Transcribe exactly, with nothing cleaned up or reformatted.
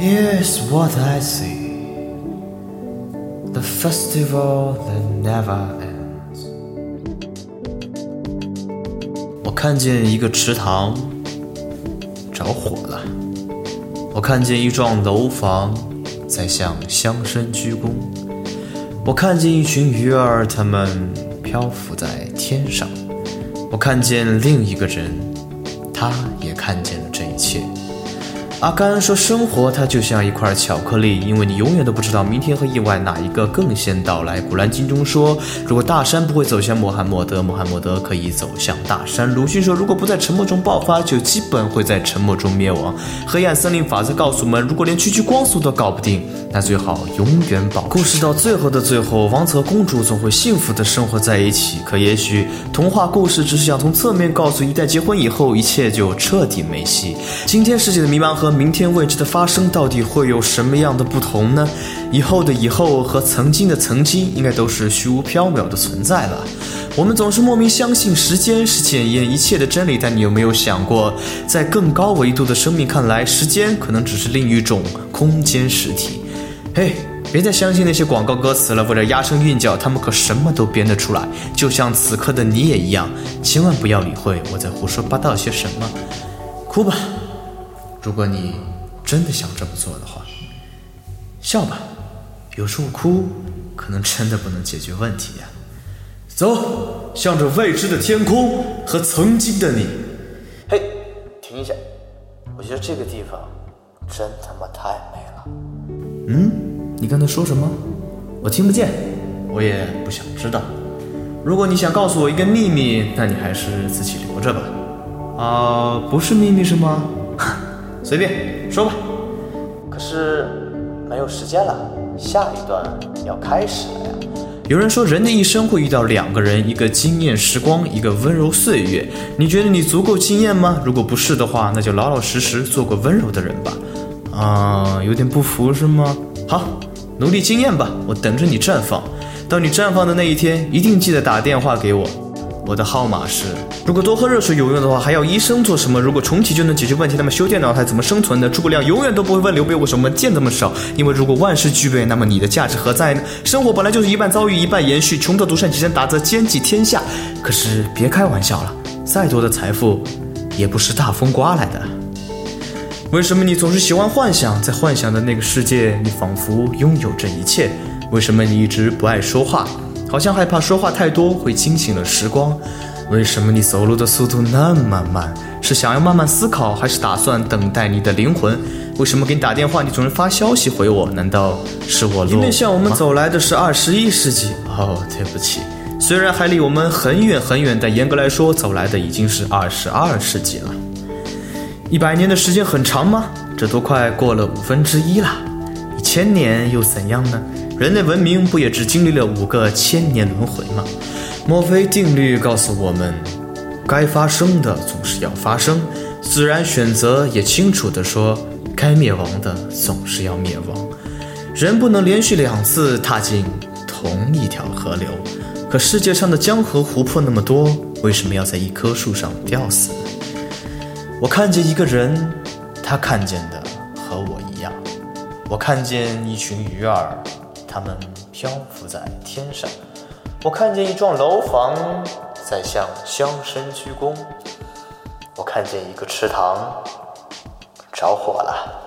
Here's what I see, the festival that never ends. 我看见一个池塘着火了，我看见一幢楼房在向乡绅鞠躬，我看见一群鱼儿，它们漂浮在天上，我看见另一个人，他也看见了这一切。阿甘说，生活它就像一块巧克力，因为你永远都不知道明天和意外哪一个更先到来。古兰经中说，如果大山不会走向穆罕默德，穆罕默德可以走向大山。鲁迅说，如果不在沉默中爆发，就基本会在沉默中灭亡。黑暗森林法则告诉我们，如果连区区光速都搞不定，那最好永远保持。故事到最后的最后，王子和公主总会幸福的生活在一起。可也许童话故事只是想从侧面告诉一代，结婚以后一切就彻底没戏。今天世界的迷茫和明天未知的发生到底会有什么样的不同呢？以后的以后和曾经的曾经应该都是虚无缥缈的存在了。我们总是莫名相信时间是检验一切的真理，但你有没有想过，在更高维度的生命看来，时间可能只是另一种空间实体。嘿，别再相信那些广告歌词了，为了押声韵脚，他们可什么都编得出来，就像此刻的你也一样。千万不要理会我在胡说八道些什么，哭吧，如果你真的想这么做的话，笑吧，有时候哭可能真的不能解决问题呀。走，向着未知的天空和曾经的你。嘿，停一下，我觉得这个地方真他妈太美了。嗯，你刚才说什么？我听不见，我也不想知道。如果你想告诉我一个秘密，那你还是自己留着吧。啊、呃，不是秘密是吗？随便说吧。可是没有时间了，下一段要开始了呀。有人说，人的一生会遇到两个人，一个惊艳时光，一个温柔岁月。你觉得你足够惊艳吗？如果不是的话，那就老老实实做个温柔的人吧。啊、呃，有点不服是吗？好，努力惊艳吧，我等着你绽放。到你绽放的那一天，一定记得打电话给我。我的号码是，如果多喝热水有用的话，还要医生做什么？如果重启就能解决问题，那么修电脑还怎么生存呢？诸葛亮永远都不会问刘备为什么剑这么少，因为如果万事俱备，那么你的价值何在呢？生活本来就是一半遭遇一半延续，穷则独善其身，达则兼济天下。可是别开玩笑了，再多的财富也不是大风刮来的。为什么你总是喜欢幻想？在幻想的那个世界，你仿佛拥有这一切。为什么你一直不爱说话？好像害怕说话太多会惊醒了时光。为什么你走路的速度那么慢？是想要慢慢思考，还是打算等待你的灵魂？为什么给你打电话你总是发消息回我？难道是我落伍？因为向我们走来的是二十一世纪。哦，对不起，虽然还离我们很远很远，但严格来说走来的已经是二十二世纪了。一百年的时间很长吗？这都快过了五分之一了。一千年又怎样呢？人类文明不也只经历了五个千年轮回吗？墨菲定律告诉我们，该发生的总是要发生。自然选择也清楚地说，该灭亡的总是要灭亡。人不能连续两次踏进同一条河流，可世界上的江河湖泊那么多，为什么要在一棵树上吊死呢？我看见一个人，他看见的和我一样。我看见一群鱼儿，它们漂浮在天上。我看见一幢楼房在向乡绅鞠躬。我看见一个池塘着火了。